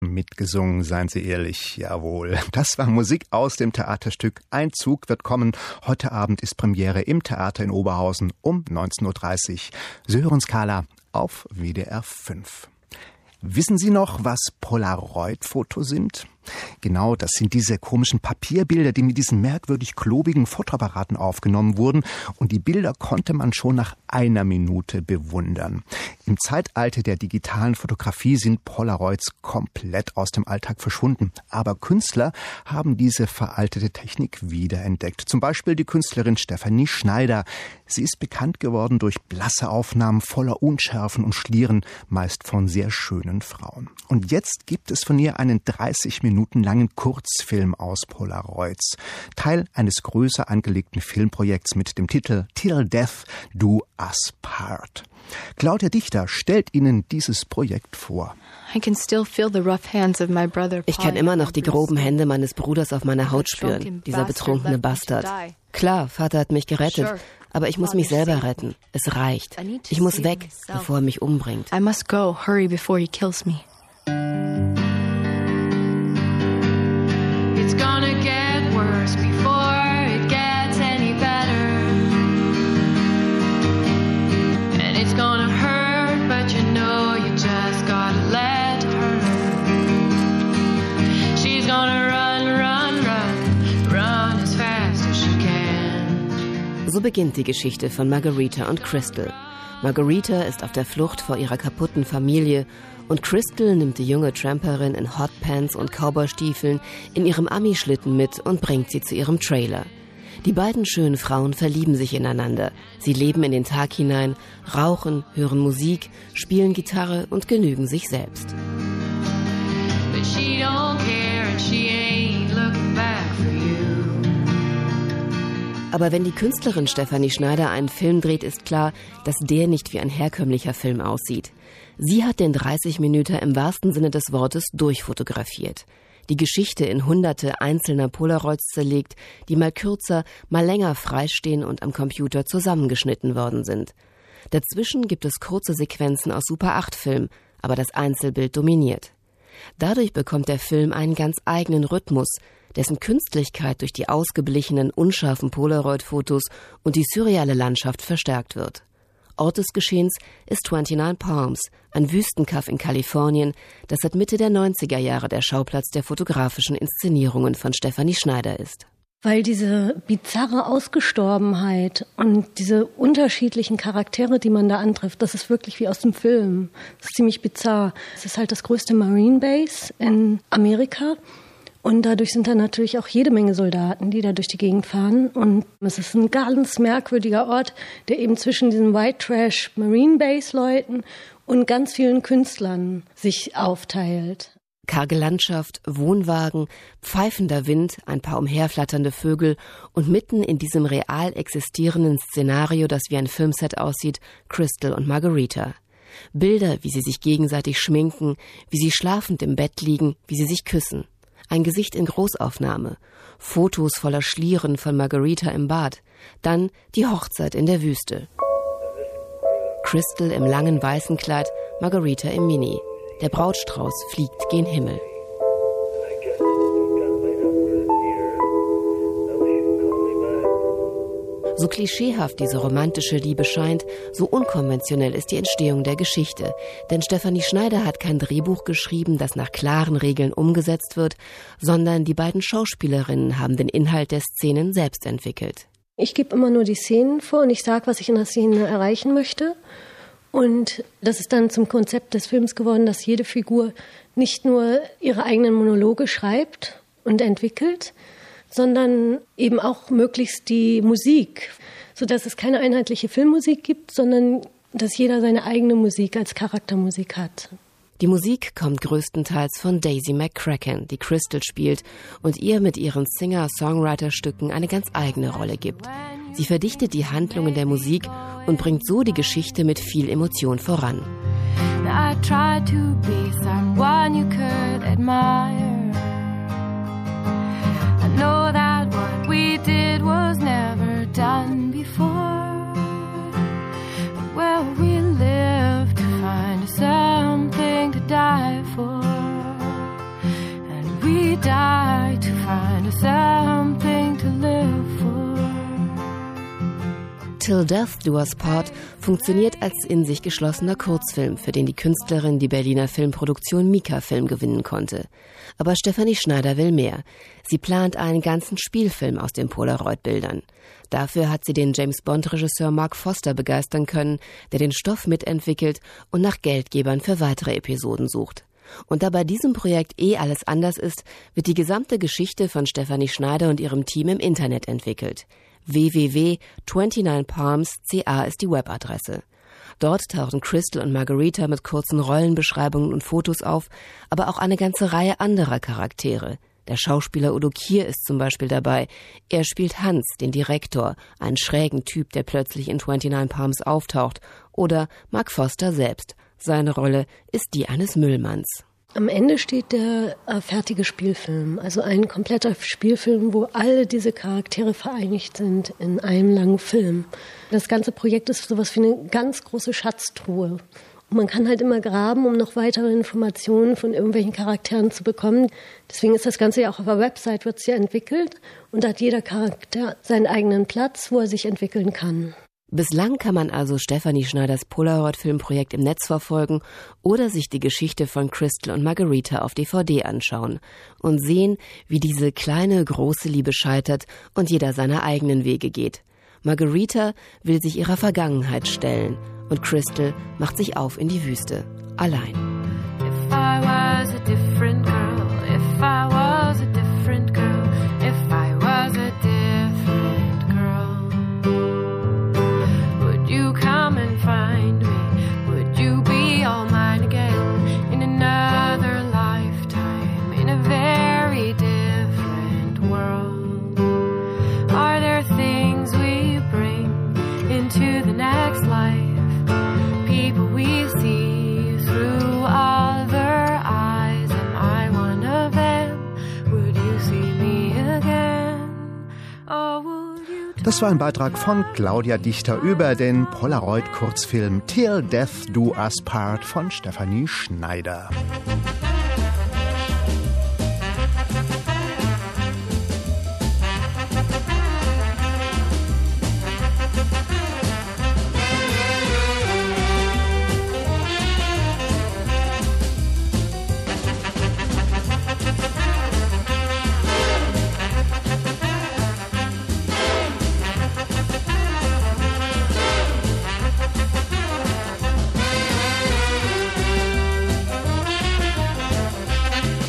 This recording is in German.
Mitgesungen, seien Sie ehrlich, jawohl. Das war Musik aus dem Theaterstück Ein Zug wird kommen. Heute Abend ist Premiere im Theater in Oberhausen um 19.30 Uhr. Sie hören Scala auf WDR 5. Wissen Sie noch, was Polaroid-Fotos sind? Genau, das sind diese komischen Papierbilder, die mit diesen merkwürdig klobigen Fotoapparaten aufgenommen wurden. Und die Bilder konnte man schon nach einer Minute bewundern. Im Zeitalter der digitalen Fotografie sind Polaroids komplett aus dem Alltag verschwunden. Aber Künstler haben diese veraltete Technik wiederentdeckt. Zum Beispiel die Künstlerin Stefanie Schneider. Sie ist bekannt geworden durch blasse Aufnahmen voller Unschärfen und Schlieren, meist von sehr schönen Frauen. Und jetzt gibt es von ihr einen 30 Minuten langen Kurzfilm aus Polaroids. Teil eines größer angelegten Filmprojekts mit dem Titel Till Death Do Us Part. Claudia Dichter stellt Ihnen dieses Projekt vor. Ich kann immer noch die groben Hände meines Bruders auf meiner Haut spüren, dieser betrunkene Bastard. Klar, Vater hat mich gerettet, aber ich muss mich selber retten. Es reicht. Ich muss weg, bevor er mich umbringt. I must go. Hurry before he kills me. It's gonna get worse before it gets any better. And it's gonna hurt, but you know you just gotta let her. She's gonna run as fast as she can. So beginnt die Geschichte von Margarita und Crystal. Margarita ist auf der Flucht vor ihrer kaputten Familie und Crystal nimmt die junge Tramperin in Hotpants und Cowboystiefeln in ihrem Ami-Schlitten mit und bringt sie zu ihrem Trailer. Die beiden schönen Frauen verlieben sich ineinander. Sie leben in den Tag hinein, rauchen, hören Musik, spielen Gitarre und genügen sich selbst. But she don't care and she ain't looking back for you. Aber wenn die Künstlerin Stefanie Schneider einen Film dreht, ist klar, dass der nicht wie ein herkömmlicher Film aussieht. Sie hat den 30 Minuten im wahrsten Sinne des Wortes durchfotografiert. Die Geschichte in hunderte einzelner Polaroids zerlegt, die mal kürzer, mal länger freistehen und am Computer zusammengeschnitten worden sind. Dazwischen gibt es kurze Sequenzen aus Super-8-Film, aber das Einzelbild dominiert. Dadurch bekommt der Film einen ganz eigenen Rhythmus, dessen Künstlichkeit durch die ausgeblichenen, unscharfen Polaroid-Fotos und die surreale Landschaft verstärkt wird. Ort des Geschehens ist 29 Palms, ein Wüstenkaff in Kalifornien, das seit Mitte der 90er Jahre der Schauplatz der fotografischen Inszenierungen von Stefanie Schneider ist. Weil diese bizarre Ausgestorbenheit und diese unterschiedlichen Charaktere, die man da antrifft, das ist wirklich wie aus dem Film. Das ist ziemlich bizarr. Es ist halt das größte Marine Base in Amerika. Und dadurch sind da natürlich auch jede Menge Soldaten, die da durch die Gegend fahren. Und es ist ein ganz merkwürdiger Ort, der eben zwischen diesen White Trash Marine Base Leuten und ganz vielen Künstlern sich aufteilt. Karge Landschaft, Wohnwagen, pfeifender Wind, ein paar umherflatternde Vögel und mitten in diesem real existierenden Szenario, das wie ein Filmset aussieht, Crystal und Margarita. Bilder, wie sie sich gegenseitig schminken, wie sie schlafend im Bett liegen, wie sie sich küssen. Ein Gesicht in Großaufnahme, Fotos voller Schlieren von Margarita im Bad, dann die Hochzeit in der Wüste. Crystal im langen weißen Kleid, Margarita im Mini. Der Brautstrauß fliegt gen Himmel. So klischeehaft diese romantische Liebe scheint, so unkonventionell ist die Entstehung der Geschichte. Denn Stefanie Schneider hat kein Drehbuch geschrieben, das nach klaren Regeln umgesetzt wird, sondern die beiden Schauspielerinnen haben den Inhalt der Szenen selbst entwickelt. Ich gebe immer nur die Szenen vor und ich sage, was ich in der Szene erreichen möchte. Und das ist dann zum Konzept des Films geworden, dass jede Figur nicht nur ihre eigenen Monologe schreibt und entwickelt, sondern eben auch möglichst die Musik, sodass es keine einheitliche Filmmusik gibt, sondern dass jeder seine eigene Musik als Charaktermusik hat. Die Musik kommt größtenteils von Daisy McCracken, die Crystal spielt und ihr mit ihren Singer-Songwriter-Stücken eine ganz eigene Rolle gibt. Sie verdichtet die Handlungen der Musik und bringt so die Geschichte mit viel Emotion voran. I tried to be someone you could admire. I know that what we did was never done before. Well, we lived to find something to die for. we die to find something to live for. Till Death Do Us Part funktioniert als in sich geschlossener Kurzfilm, für den die Künstlerin die Berliner Filmproduktion Mika Film gewinnen konnte. Aber Stefanie Schneider will mehr. Sie plant einen ganzen Spielfilm aus den Polaroid-Bildern. Dafür hat sie den James-Bond-Regisseur Mark Foster begeistern können, der den Stoff mitentwickelt und nach Geldgebern für weitere Episoden sucht. Und da bei diesem Projekt alles anders ist, wird die gesamte Geschichte von Stefanie Schneider und ihrem Team im Internet entwickelt. www.29palms.ca ist die Webadresse. Dort tauchen Crystal und Margarita mit kurzen Rollenbeschreibungen und Fotos auf, aber auch eine ganze Reihe anderer Charaktere. Der Schauspieler Udo Kier ist zum Beispiel dabei. Er spielt Hans, den Direktor, einen schrägen Typ, der plötzlich in 29 Palms auftaucht. Oder Mark Foster selbst. Seine Rolle ist die eines Müllmanns. Am Ende steht der fertige Spielfilm, also ein kompletter Spielfilm, wo alle diese Charaktere vereinigt sind in einem langen Film. Das ganze Projekt ist sowas wie eine ganz große Schatztruhe. Und man kann halt immer graben, um noch weitere Informationen von irgendwelchen Charakteren zu bekommen. Deswegen ist das Ganze ja auch auf der Website, wird es ja entwickelt. Und da hat jeder Charakter seinen eigenen Platz, wo er sich entwickeln kann. Bislang kann man also Stefanie Schneiders Polaroid-Filmprojekt im Netz verfolgen oder sich die Geschichte von Crystal und Margarita auf DVD anschauen und sehen, wie diese kleine, große Liebe scheitert und jeder seine eigenen Wege geht. Margarita will sich ihrer Vergangenheit stellen und Crystal macht sich auf in die Wüste, allein. If I was a different girl, if I was a different girl, if I was a different girl, would you come and find me? Would you be all mine again in another lifetime, in a very different world? Are there things we bring into the next life? People we see through other eyes. Am I one of them? Would you see me again? Or would you? Das war ein Beitrag von Claudia Dichter über den Polaroid-Kurzfilm Till Death Do Us Part von Stefanie Schneider.